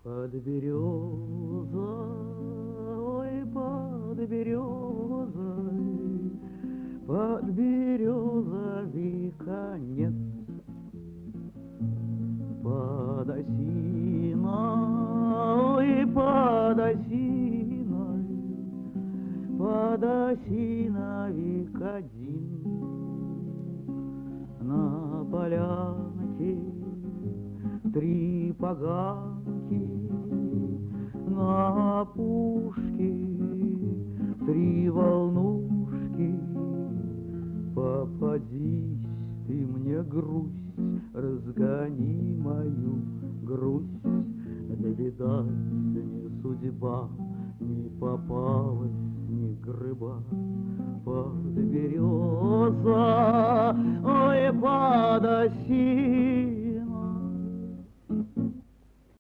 Под березой, ой, под березой, под березовый конец, под осиной, под осиной, под осиновик один на полянке три поганки, на опушке три волнушки. Попадись ты мне, грусть, разгони мою грусть. Да, видать, не судьба, не попалась ни грыба. Под береза, ой, под осиной,